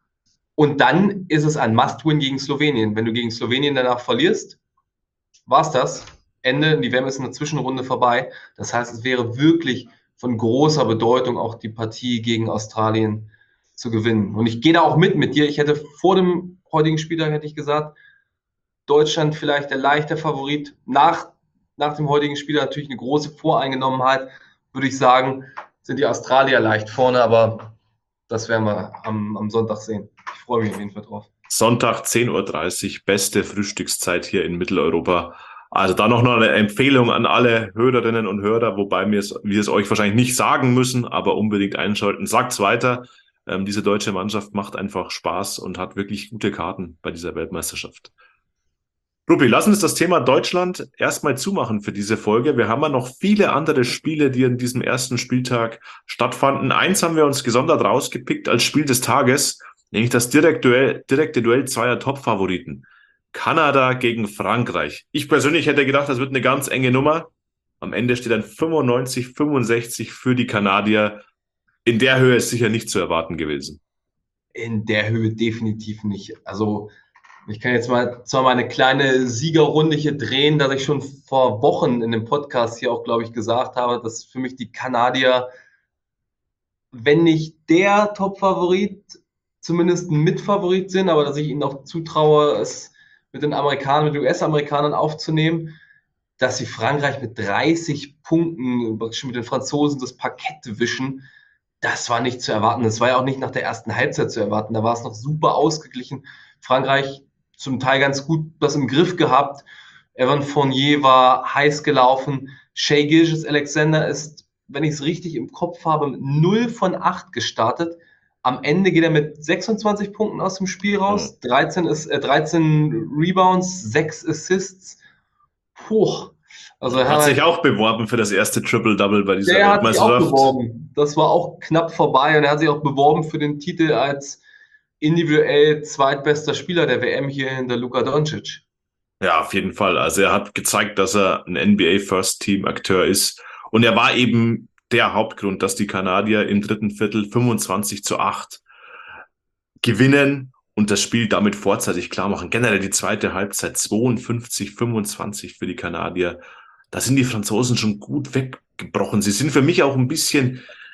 Speaker 2: Und dann ist es ein Must-Win gegen Slowenien. Wenn du gegen Slowenien danach verlierst, war's das. Ende, die W M ist in der Zwischenrunde vorbei. Das heißt, es wäre wirklich von großer Bedeutung, auch die Partie gegen Australien zu gewinnen. Und ich gehe da auch mit mit dir. Ich hätte vor dem heutigen Spieltag, hätte ich gesagt, Deutschland vielleicht der leichte Favorit. Nach, nach dem heutigen Spieltag natürlich eine große Voreingenommenheit, würde ich sagen, sind die Australier leicht vorne, aber das werden wir am, am Sonntag sehen. Ich freue mich auf jeden Fall drauf.
Speaker 1: Sonntag zehn Uhr dreißig, beste Frühstückszeit hier in Mitteleuropa. Also da noch eine Empfehlung an alle Hörerinnen und Hörer, wobei wir es, wir es euch wahrscheinlich nicht sagen müssen, aber unbedingt einschalten. Sagt's weiter. Ähm, diese deutsche Mannschaft macht einfach Spaß und hat wirklich gute Karten bei dieser Weltmeisterschaft. Rupi, lass uns das Thema Deutschland erstmal zumachen für diese Folge. Wir haben ja noch viele andere Spiele, die an diesem ersten Spieltag stattfanden. Eins haben wir uns gesondert rausgepickt als Spiel des Tages, nämlich das direkte Duell, direkte Duell zweier Top-Favoriten. Kanada gegen Frankreich. Ich persönlich hätte gedacht, das wird eine ganz enge Nummer. Am Ende steht dann fünfundneunzig fünfundsechzig für die Kanadier. In der Höhe ist sicher nicht zu erwarten gewesen.
Speaker 2: In der Höhe definitiv nicht. Also ich kann jetzt mal zwar mal eine kleine Siegerrunde hier drehen, dass ich schon vor Wochen in dem Podcast hier auch, glaube ich, gesagt habe, dass für mich die Kanadier, wenn nicht der Top-Favorit, zumindest ein Mitfavorit sind, aber dass ich ihnen auch zutraue, es mit den Amerikanern, mit den U S-Amerikanern aufzunehmen, dass sie Frankreich mit dreißig Punkten, mit den Franzosen das Parkett wischen, das war nicht zu erwarten. Das war ja auch nicht nach der ersten Halbzeit zu erwarten. Da war es noch super ausgeglichen. Frankreich zum Teil ganz gut das im Griff gehabt. Evan Fournier war heiß gelaufen. Shai Gilgeous-Alexander ist, wenn ich es richtig im Kopf habe, mit null von acht gestartet. Am Ende geht er mit sechsundzwanzig Punkten aus dem Spiel raus, dreizehn, ist, äh, dreizehn Rebounds, sechs Assists. Puh. Also
Speaker 1: er hat sich auch beworben für das erste Triple-Double bei dieser
Speaker 2: der
Speaker 1: Weltmeisterschaft.
Speaker 2: Hat sich auch beworben. Das war auch knapp vorbei und er hat sich auch beworben für den Titel als individuell zweitbester Spieler der W M hier hinter Luka Doncic.
Speaker 1: Ja, auf jeden Fall. Also er hat gezeigt, dass er ein N B A-First-Team-Akteur ist. Und er war eben der Hauptgrund, dass die Kanadier im dritten Viertel fünfundzwanzig zu acht gewinnen und das Spiel damit vorzeitig klar machen. Generell die zweite Halbzeit zweiundfünfzig fünfundzwanzig für die Kanadier. Da sind die Franzosen schon gut weggebrochen. Sie sind für mich auch ein bisschen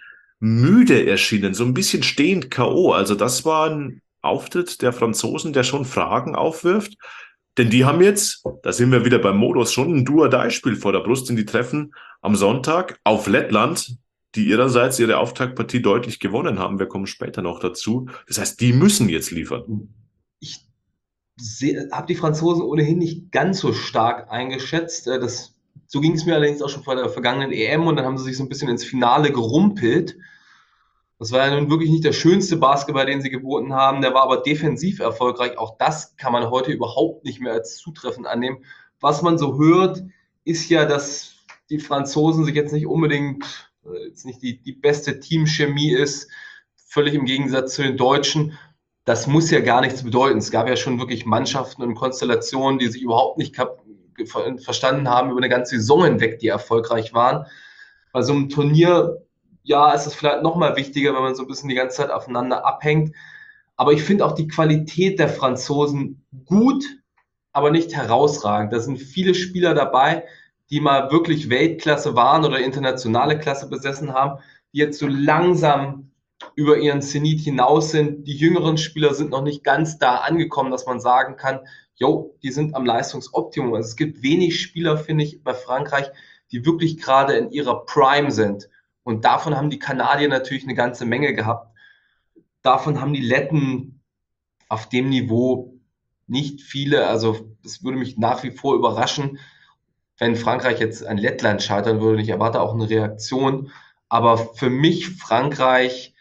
Speaker 1: müde erschienen, so ein bisschen stehend K O. Also das war ein Auftritt der Franzosen, der schon Fragen aufwirft. Denn die haben jetzt, da sind wir wieder beim Modus, schon ein Do-or-Die-Spiel vor der Brust, denn die treffen am Sonntag auf Lettland, die ihrerseits ihre Auftaktpartie deutlich gewonnen haben. Wir kommen später noch dazu. Das heißt, die müssen jetzt liefern.
Speaker 2: Ich habe die Franzosen ohnehin nicht ganz so stark eingeschätzt. Das, so ging es mir allerdings auch schon vor der vergangenen E M und dann haben sie sich so ein bisschen ins Finale gerumpelt. Das war ja nun wirklich nicht der schönste Basketball, den sie geboten haben. Der war aber defensiv erfolgreich. Auch das kann man heute überhaupt nicht mehr als zutreffend annehmen. Was man so hört, ist ja, dass die Franzosen sich jetzt nicht unbedingt, jetzt nicht die, die beste Teamchemie ist, völlig im Gegensatz zu den Deutschen. Das muss ja gar nichts bedeuten. Es gab ja schon wirklich Mannschaften und Konstellationen, die sich überhaupt nicht verstanden haben über eine ganze Saison hinweg, die erfolgreich waren. Bei so einem Turnier, ja, ist es vielleicht noch mal wichtiger, wenn man so ein bisschen die ganze Zeit aufeinander abhängt. Aber ich finde auch die Qualität der Franzosen gut, aber nicht herausragend. Da sind viele Spieler dabei, die mal wirklich Weltklasse waren oder internationale Klasse besessen haben, die jetzt so langsam über ihren Zenit hinaus sind. Die jüngeren Spieler sind noch nicht ganz da angekommen, dass man sagen kann, jo, die sind am Leistungsoptimum. Also es gibt wenig Spieler, finde ich, bei Frankreich, die wirklich gerade in ihrer Prime sind. Und davon haben die Kanadier natürlich eine ganze Menge gehabt. Davon haben die Letten auf dem Niveau nicht viele. Also es würde mich nach wie vor überraschen, wenn Frankreich jetzt an Lettland scheitern würde. Ich erwarte auch eine Reaktion. Aber für mich Frankreich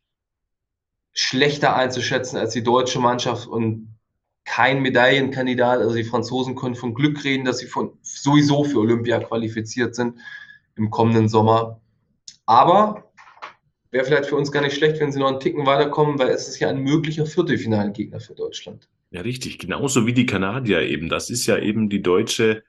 Speaker 2: schlechter einzuschätzen als die deutsche Mannschaft und kein Medaillenkandidat. Also die Franzosen können von Glück reden, dass sie von, sowieso für Olympia qualifiziert sind im kommenden Sommer. Aber wäre vielleicht für uns gar nicht schlecht, wenn sie noch einen Ticken weiterkommen, weil es ist ja ein möglicher Viertelfinalgegner für Deutschland.
Speaker 1: Ja, richtig. Genauso wie die Kanadier eben. Das ist ja eben die deutsche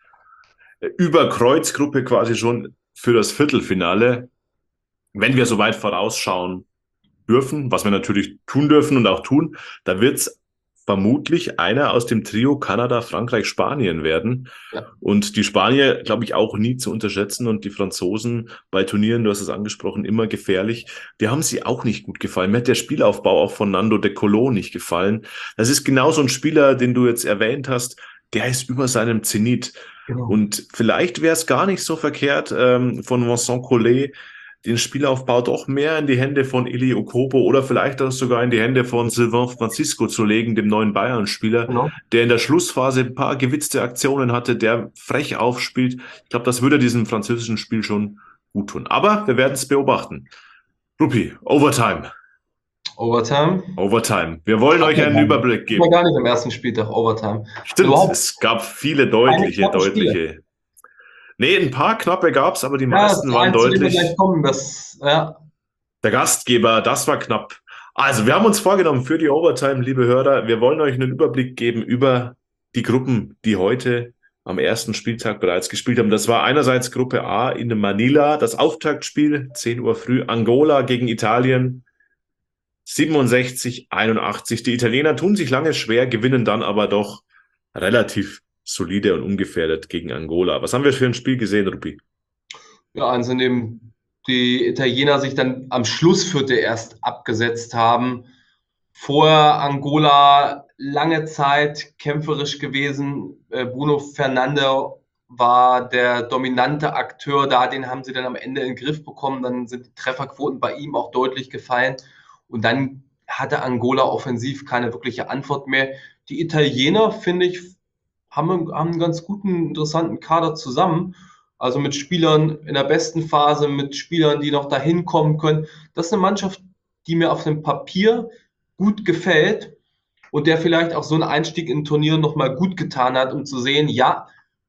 Speaker 1: Überkreuzgruppe quasi schon für das Viertelfinale. Wenn wir so weit vorausschauen dürfen, was wir natürlich tun dürfen und auch tun, da wird es vermutlich einer aus dem Trio Kanada, Frankreich, Spanien werden. Ja. Und die Spanier, glaube ich, auch nie zu unterschätzen und die Franzosen bei Turnieren, du hast es angesprochen, immer gefährlich. Die haben sie auch nicht gut gefallen. Mir hat der Spielaufbau auch von Nando de Colo nicht gefallen. Das ist genau so ein Spieler, den du jetzt erwähnt hast, der ist über seinem Zenit. Genau. Und vielleicht wäre es gar nicht so verkehrt, ähm, von Vincent Collet den Spielaufbau doch mehr in die Hände von Elie Okobo oder vielleicht auch sogar in die Hände von Sylvain Francisco zu legen, dem neuen Bayern-Spieler, genau, der in der Schlussphase ein paar gewitzte Aktionen hatte, der frech aufspielt. Ich glaube, das würde diesem französischen Spiel schon gut tun. Aber wir werden es beobachten. Ruppi, Overtime.
Speaker 2: Overtime?
Speaker 1: Overtime. Wir wollen euch einen Überblick geben.
Speaker 2: Ich war gar nicht am ersten Spieltag Overtime.
Speaker 1: Stimmt, Überhaupt es gab viele deutliche, deutliche... Spiele. Nee, ein paar knappe gab es, aber die meisten ja, waren deutlich.
Speaker 2: Kommen, das, ja.
Speaker 1: Der Gastgeber, das war knapp. Also, wir haben uns vorgenommen für die Overtime, liebe Hörer, wir wollen euch einen Überblick geben über die Gruppen, die heute am ersten Spieltag bereits gespielt haben. Das war einerseits Gruppe A in Manila, das Auftaktspiel, zehn Uhr früh, Angola gegen Italien, siebenundsechzig einundachtzig. Die Italiener tun sich lange schwer, gewinnen dann aber doch relativ solide und ungefährdet gegen Angola. Was haben wir für ein Spiel gesehen, Ruppi?
Speaker 2: Ja, eins, in dem die Italiener sich dann am Schlussviertel erst abgesetzt haben. Vorher Angola lange Zeit kämpferisch gewesen. Bruno Fernandes war der dominante Akteur da, den haben sie dann am Ende in den Griff bekommen. Dann sind die Trefferquoten bei ihm auch deutlich gefallen. Und dann hatte Angola offensiv keine wirkliche Antwort mehr. Die Italiener, finde ich, haben, haben einen ganz guten, interessanten Kader zusammen. Also mit Spielern in der besten Phase, mit Spielern, die noch dahin kommen können. Das ist eine Mannschaft, die mir auf dem Papier gut gefällt und der vielleicht auch so einen Einstieg in Turnieren nochmal gut getan hat, um zu sehen, ja,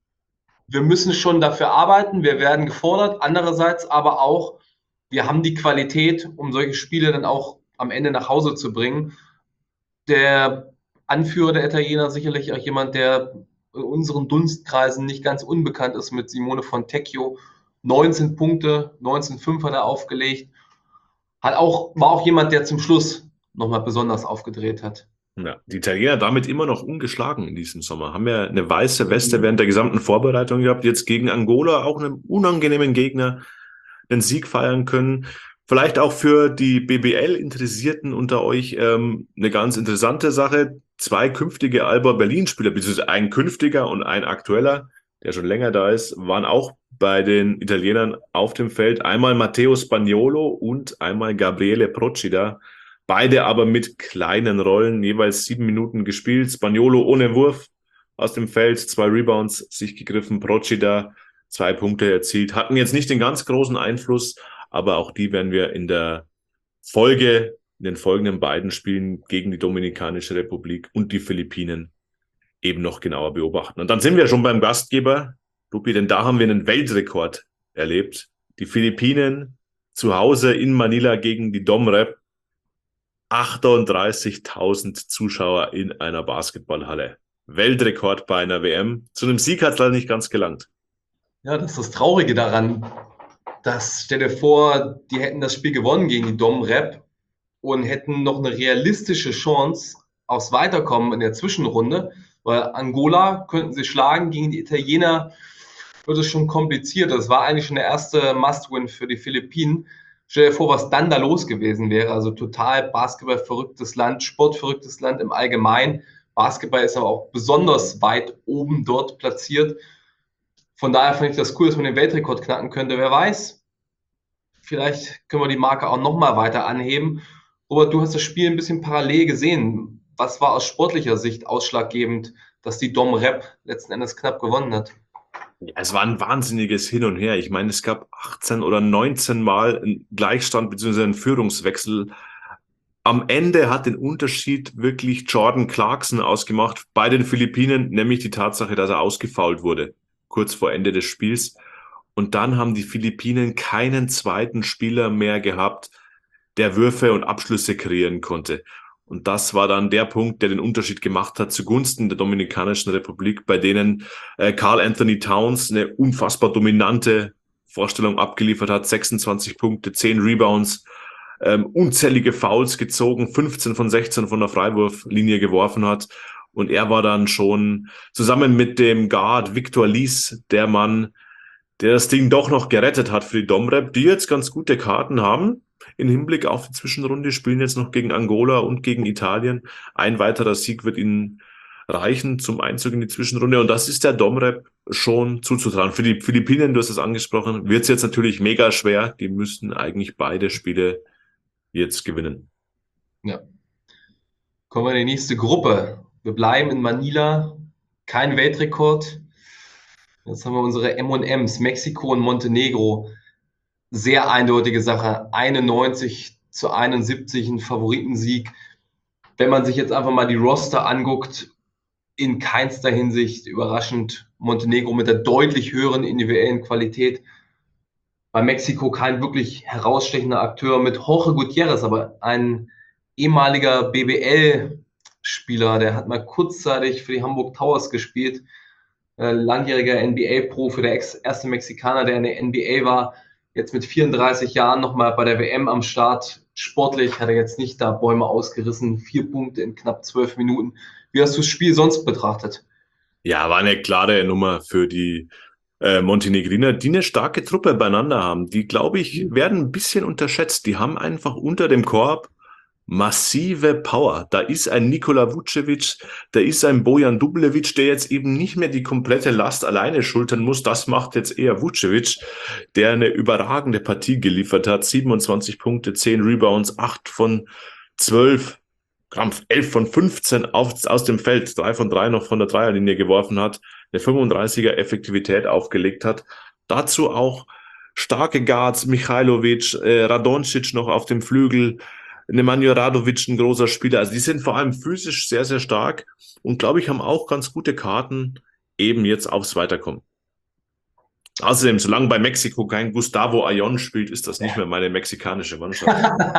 Speaker 2: wir müssen schon dafür arbeiten, wir werden gefordert. Andererseits aber auch, wir haben die Qualität, um solche Spiele dann auch am Ende nach Hause zu bringen. Der Anführer der Italiener sicherlich auch jemand, der in unseren Dunstkreisen nicht ganz unbekannt ist, mit Simone Fontecchio. neunzehn Punkte, neunzehn Komma fünf hat er aufgelegt. Hat auch, war auch jemand, der zum Schluss nochmal besonders aufgedreht hat.
Speaker 1: Ja, die Italiener damit immer noch ungeschlagen in diesem Sommer. Haben ja eine weiße Weste während der gesamten Vorbereitung gehabt. Jetzt gegen Angola auch einen unangenehmen Gegner den Sieg feiern können. Vielleicht auch für die B B L-Interessierten unter euch ähm, eine ganz interessante Sache. Zwei künftige Alba Berlin-Spieler, beziehungsweise ein künftiger und ein aktueller, der schon länger da ist, waren auch bei den Italienern auf dem Feld. Einmal Matteo Spaniolo und einmal Gabriele Procida. Beide aber mit kleinen Rollen, jeweils sieben Minuten gespielt. Spaniolo ohne Wurf aus dem Feld, zwei Rebounds sich gegriffen. Procida zwei Punkte erzielt. Hatten jetzt nicht den ganz großen Einfluss, aber auch die werden wir in der Folge, in den folgenden beiden Spielen gegen die Dominikanische Republik und die Philippinen eben noch genauer beobachten. Und dann sind wir schon beim Gastgeber, Lupi, denn da haben wir einen Weltrekord erlebt. Die Philippinen zu Hause in Manila gegen die Domrep. achtunddreißigtausend Zuschauer in einer Basketballhalle. Weltrekord bei einer W M. Zu einem Sieg hat es leider nicht ganz gelangt.
Speaker 2: Ja, das ist das Traurige daran. Das, stell dir vor, die hätten das Spiel gewonnen gegen die Domrep und hätten noch eine realistische Chance aufs Weiterkommen in der Zwischenrunde, weil Angola könnten sie schlagen, gegen die Italiener wird es schon kompliziert. Das war eigentlich schon der erste Must-Win für die Philippinen. Stell dir vor, was dann da los gewesen wäre. Also total Basketball-verrücktes Land, sportverrücktes Land im Allgemeinen. Basketball ist aber auch besonders weit oben dort platziert. Von daher finde ich das cool, dass man den Weltrekord knacken könnte. Wer weiß, vielleicht können wir die Marke auch nochmal weiter anheben. Robert, du hast das Spiel ein bisschen parallel gesehen. Was war aus sportlicher Sicht ausschlaggebend, dass die Domrep letzten Endes knapp gewonnen hat?
Speaker 1: Ja, es war ein wahnsinniges Hin und Her. Ich meine, es gab achtzehn oder neunzehn Mal einen Gleichstand bzw. einen Führungswechsel. Am Ende hat den Unterschied wirklich Jordan Clarkson ausgemacht bei den Philippinen, nämlich die Tatsache, dass er ausgefoult wurde, kurz vor Ende des Spiels. Und dann haben die Philippinen keinen zweiten Spieler mehr gehabt, der Würfe und Abschlüsse kreieren konnte. Und das war dann der Punkt, der den Unterschied gemacht hat zugunsten der Dominikanischen Republik, bei denen äh, Karl Anthony Towns eine unfassbar dominante Vorstellung abgeliefert hat. sechsundzwanzig Punkte, zehn Rebounds, ähm, unzählige Fouls gezogen, fünfzehn von sechzehn von der Freiwurflinie geworfen hat. Und er war dann schon zusammen mit dem Guard Victor Lies der Mann, der das Ding doch noch gerettet hat für die Domrep, die jetzt ganz gute Karten haben. Im Hinblick auf die Zwischenrunde spielen jetzt noch gegen Angola und gegen Italien. Ein weiterer Sieg wird ihnen reichen zum Einzug in die Zwischenrunde. Und das ist der Domrep schon zuzutrauen. Für die Philippinen, du hast es angesprochen, wird es jetzt natürlich mega schwer. Die müssten eigentlich beide Spiele jetzt gewinnen.
Speaker 2: Ja. Kommen wir in die nächste Gruppe. Wir bleiben in Manila. Kein Weltrekord. Jetzt haben wir unsere M und Ms, Mexiko und Montenegro. Sehr eindeutige Sache, einundneunzig zu einundsiebzig, ein Favoritensieg. Wenn man sich jetzt einfach mal die Roster anguckt, in keinster Hinsicht überraschend. Montenegro mit der deutlich höheren individuellen Qualität. Bei Mexiko kein wirklich herausstechender Akteur mit Jorge Gutierrez, aber ein ehemaliger B B L-Spieler, der hat mal kurzzeitig für die Hamburg Towers gespielt. Langjähriger N B A-Pro, für der erste Mexikaner, der in der N B A war. Jetzt mit vierunddreißig Jahren nochmal bei der W M am Start. Sportlich hat er jetzt nicht da Bäume ausgerissen. Vier Punkte in knapp zwölf Minuten. Wie hast du das Spiel sonst betrachtet?
Speaker 1: Ja, war eine klare Nummer für die äh, Montenegriner, die eine starke Truppe beieinander haben. Die, glaube ich, werden ein bisschen unterschätzt. Die haben einfach unter dem Korb massive Power. Da ist ein Nikola Vucevic, da ist ein Bojan Dublevic, der jetzt eben nicht mehr die komplette Last alleine schultern muss. Das macht jetzt eher Vucevic, der eine überragende Partie geliefert hat. siebenundzwanzig Punkte, zehn Rebounds, acht von zwölf, elf von fünfzehn auf, aus dem Feld, drei von drei noch von der Dreierlinie geworfen hat, eine fünfunddreißiger Effektivität aufgelegt hat. Dazu auch starke Guards, Michailovic, äh, Radončić noch auf dem Flügel, Nemanja Radovic, ein großer Spieler. Also die sind vor allem physisch sehr, sehr stark und, glaube ich, haben auch ganz gute Karten eben jetzt aufs Weiterkommen. Außerdem, solange bei Mexiko kein Gustavo Ayón spielt, ist das nicht mehr meine mexikanische Mannschaft.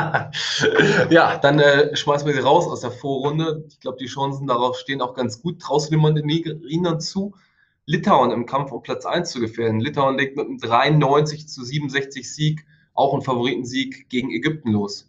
Speaker 2: Ja, dann äh, schmeißen wir sie raus aus der Vorrunde. Ich glaube, die Chancen darauf stehen auch ganz gut. Traust du den Montenegrinern zu, Litauen im Kampf um Platz eins zu gefährden? Litauen legt mit einem dreiundneunzig zu siebenundsechzig Sieg auch einen Favoritensieg gegen Ägypten los.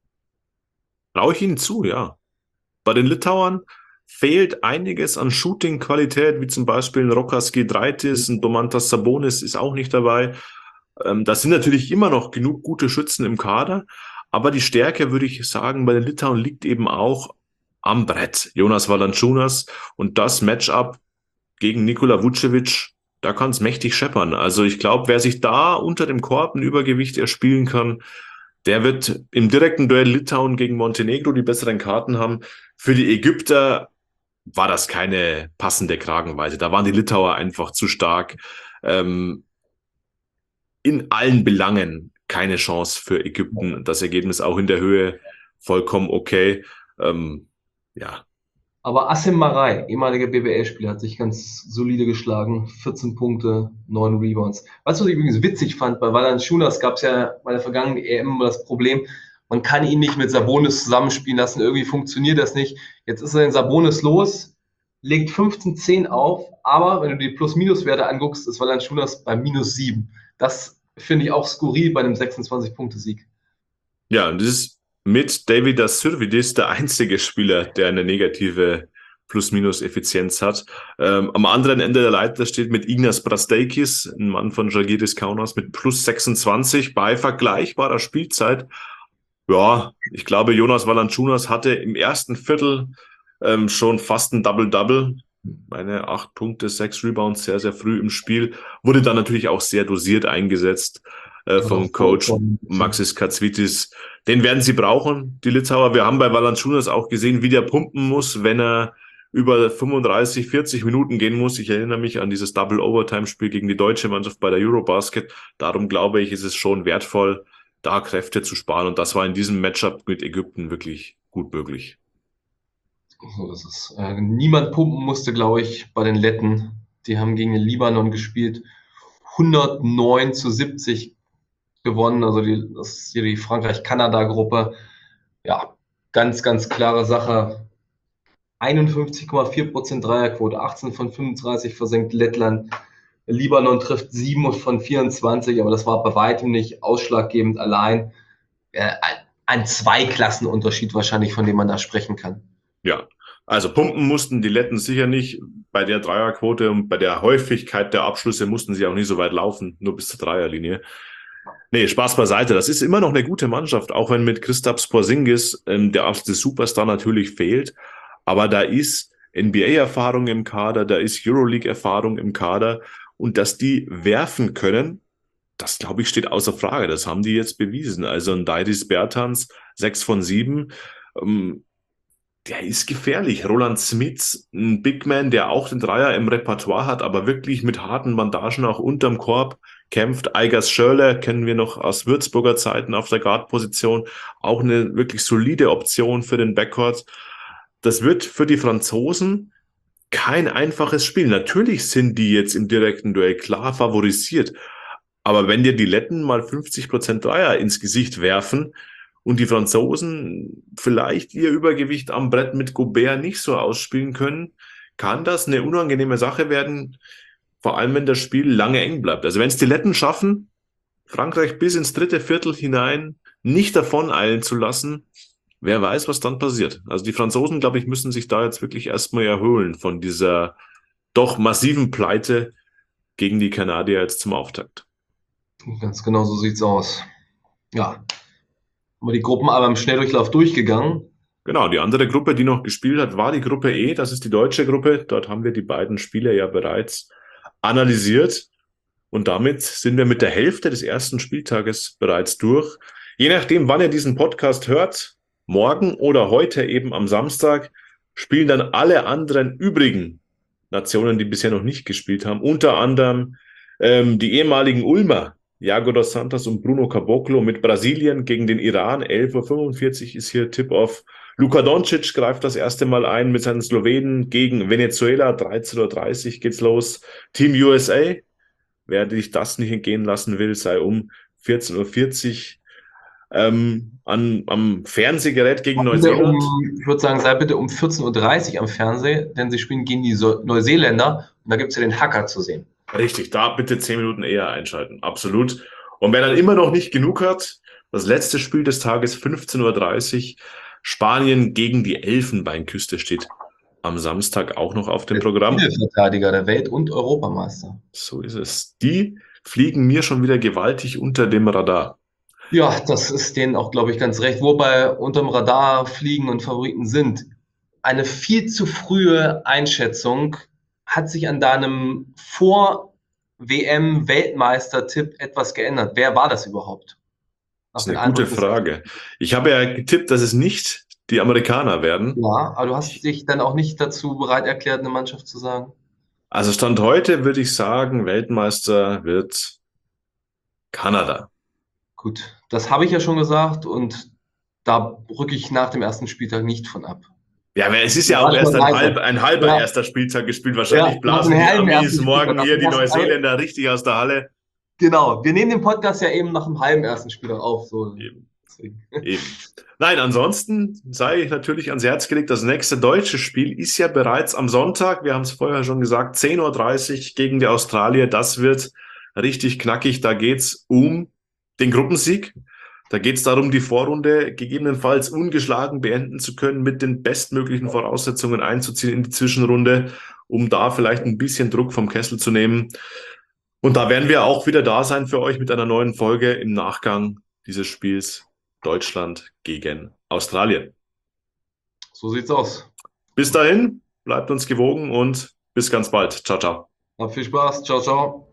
Speaker 1: Traue ich ihnen zu, ja. Bei den Litauern fehlt einiges an Shooting-Qualität, wie zum Beispiel ein Rokas Giedraitis, ein Domantas Sabonis ist auch nicht dabei. Ähm, da sind natürlich immer noch genug gute Schützen im Kader, aber die Stärke, würde ich sagen, bei den Litauen liegt eben auch am Brett. Jonas Valanciunas und das Matchup gegen Nikola Vucevic, da kann es mächtig scheppern. Also ich glaube, wer sich da unter dem Korb ein Übergewicht erspielen kann, der wird im direkten Duell Litauen gegen Montenegro die besseren Karten haben. Für die Ägypter war das keine passende Kragenweite. Da waren die Litauer einfach zu stark. Ähm, in allen Belangen keine Chance für Ägypten. Das Ergebnis auch in der Höhe vollkommen okay. Ähm, ja,
Speaker 2: Aber Asim Marai, ehemaliger B W L-Spieler, hat sich ganz solide geschlagen. vierzehn Punkte, neun Rebounds. Weißt du, was ich übrigens witzig fand? Bei Valanciunas gab es ja bei der vergangenen E M immer das Problem, man kann ihn nicht mit Sabonis zusammenspielen lassen. Irgendwie funktioniert das nicht. Jetzt ist er in Sabonis los, legt fünfzehn zehn auf, aber wenn du die Plus-Minus-Werte anguckst, ist Valanciunas bei minus sieben. Das finde ich auch skurril bei einem sechsundzwanzig-Punkte-Sieg.
Speaker 1: ja, und das ist mit David Asirvidis der einzige Spieler, der eine negative Plus-Minus-Effizienz hat. Ähm, am anderen Ende der Leiter steht mit Ignas Brasteikis, ein Mann von Žalgiris Kaunas, mit plus sechsundzwanzig bei vergleichbarer Spielzeit. Ja, ich glaube, Jonas Valanciunas hatte im ersten Viertel ähm, schon fast ein Double-Double. Meine acht Punkte, sechs Rebounds, sehr, sehr früh im Spiel. Wurde dann natürlich auch sehr dosiert eingesetzt äh, vom Coach Maxis Katsvitis. Den werden sie brauchen, die Litauer. Wir haben bei Valanciunas auch gesehen, wie der pumpen muss, wenn er über fünfunddreißig, vierzig Minuten gehen muss. Ich erinnere mich an dieses Double-Overtime-Spiel gegen die deutsche Mannschaft bei der Eurobasket. Darum glaube ich, ist es schon wertvoll, da Kräfte zu sparen. Und das war in diesem Matchup mit Ägypten wirklich gut möglich.
Speaker 2: So ist es. Äh, niemand pumpen musste, glaube ich, bei den Letten. Die haben gegen den Libanon gespielt. hundertneun zu siebzig gewonnen. Also die, das ist hier die Frankreich-Kanada-Gruppe. Ja, ganz, ganz klare Sache. einundfünfzig Komma vier Prozent Dreierquote, achtzehn von fünfunddreißig versenkt Lettland. Libanon trifft sieben von vierundzwanzig, aber das war bei weitem nicht ausschlaggebend allein. Äh, ein Zweiklassenunterschied wahrscheinlich, von dem man da sprechen kann.
Speaker 1: Ja, also pumpen mussten die Letten sicher nicht. Bei der Dreierquote und bei der Häufigkeit der Abschlüsse mussten sie auch nicht so weit laufen, nur bis zur Dreierlinie. Nee, Spaß beiseite. Das ist immer noch eine gute Mannschaft, auch wenn mit Kristaps Porzingis ähm, der absolute Superstar natürlich fehlt. Aber da ist N B A-Erfahrung im Kader, da ist Euroleague-Erfahrung im Kader. Und dass die werfen können, das, glaube ich, steht außer Frage. Das haben die jetzt bewiesen. Also ein Daidis Bertans, sechs von sieben, ähm, der ist gefährlich. Roland Smits, ein Big Man, der auch den Dreier im Repertoire hat, aber wirklich mit harten Bandagen auch unterm Korb kämpft. Aigas Schörler kennen wir noch aus Würzburger Zeiten auf der Guard-Position. Auch eine wirklich solide Option für den Backcourt. Das wird für die Franzosen kein einfaches Spiel. Natürlich sind die jetzt im direkten Duell klar favorisiert. Aber wenn dir die Letten mal fünfzig Prozent Dreier ins Gesicht werfen und die Franzosen vielleicht ihr Übergewicht am Brett mit Gobert nicht so ausspielen können, kann das eine unangenehme Sache werden, vor allem wenn das Spiel lange eng bleibt. Also wenn es die Letten schaffen, Frankreich bis ins dritte Viertel hinein nicht davon eilen zu lassen, wer weiß, was dann passiert. Also die Franzosen, glaube ich, müssen sich da jetzt wirklich erstmal erholen von dieser doch massiven Pleite gegen die Kanadier jetzt zum Auftakt.
Speaker 2: Ganz genau so sieht's aus. Ja, haben wir die Gruppen aber im Schnelldurchlauf durchgegangen.
Speaker 1: Genau, die andere Gruppe, die noch gespielt hat, war die Gruppe E. Das ist die deutsche Gruppe. Dort haben wir die beiden Spiele ja bereits analysiert. Und damit sind wir mit der Hälfte des ersten Spieltages bereits durch. Je nachdem, wann ihr diesen Podcast hört, morgen oder heute eben am Samstag, spielen dann alle anderen übrigen Nationen, die bisher noch nicht gespielt haben, unter anderem ähm, die ehemaligen Ulmer, Iago dos Santos und Bruno Caboclo mit Brasilien gegen den Iran. elf Uhr fünfundvierzig ist hier Tip-Off. Luka Doncic greift das erste Mal ein mit seinen Slowenen gegen Venezuela. dreizehn Uhr dreißig geht's los. Team U S A. Wer sich das nicht entgehen lassen will, sei um vierzehn Uhr vierzig ähm, an, am Fernsehgerät gegen Neuseeland.
Speaker 2: Um, ich würde sagen, sei bitte um vierzehn Uhr dreißig am Fernsehen, denn sie spielen gegen die so- Neuseeländer und da gibt's ja den Hacker zu sehen.
Speaker 1: Richtig, da bitte zehn Minuten eher einschalten. Absolut. Und wer dann immer noch nicht genug hat, das letzte Spiel des Tages, fünfzehn Uhr dreißig, Spanien gegen die Elfenbeinküste steht am Samstag auch noch auf dem
Speaker 2: Der
Speaker 1: Programm.
Speaker 2: Titelverteidiger der Welt- und Europameister.
Speaker 1: So ist es. Die fliegen mir schon wieder gewaltig unter dem Radar.
Speaker 2: Ja, das ist denen auch, glaube ich, ganz recht. Wobei unterm Radar fliegen und Favoriten sind. Eine viel zu frühe Einschätzung hat sich an deinem Vor-W M-Weltmeister-Tipp etwas geändert. Wer war das überhaupt?
Speaker 1: Das ist eine gute Frage. Ich habe ja getippt, dass es nicht die Amerikaner werden.
Speaker 2: Ja, aber du hast dich dann auch nicht dazu bereit erklärt, eine Mannschaft zu sagen.
Speaker 1: Also Stand heute würde ich sagen, Weltmeister wird Kanada.
Speaker 2: Gut, das habe ich ja schon gesagt und da rücke ich nach dem ersten Spieltag nicht von ab.
Speaker 1: Ja, aber es ist ja auch erst ein, halb, ein halber ja. erster Spieltag gespielt. Wahrscheinlich ja, blasen die Amis morgen hier die Neuseeländer richtig aus der Halle.
Speaker 2: Genau, wir nehmen den Podcast ja eben nach dem halben ersten Spieltag auf. So.
Speaker 1: Eben. Eben. Nein, ansonsten sei ich natürlich ans Herz gelegt, das nächste deutsche Spiel ist ja bereits am Sonntag. Wir haben es vorher schon gesagt, zehn Uhr dreißig gegen die Australier. Das wird richtig knackig. Da geht es um den Gruppensieg. Da geht es darum, die Vorrunde gegebenenfalls ungeschlagen beenden zu können, mit den bestmöglichen Voraussetzungen einzuziehen in die Zwischenrunde, um da vielleicht ein bisschen Druck vom Kessel zu nehmen. Und da werden wir auch wieder da sein für euch mit einer neuen Folge im Nachgang dieses Spiels Deutschland gegen Australien.
Speaker 2: So sieht's aus.
Speaker 1: Bis dahin, bleibt uns gewogen und bis ganz bald. Ciao, ciao.
Speaker 2: Hab viel Spaß. Ciao, ciao.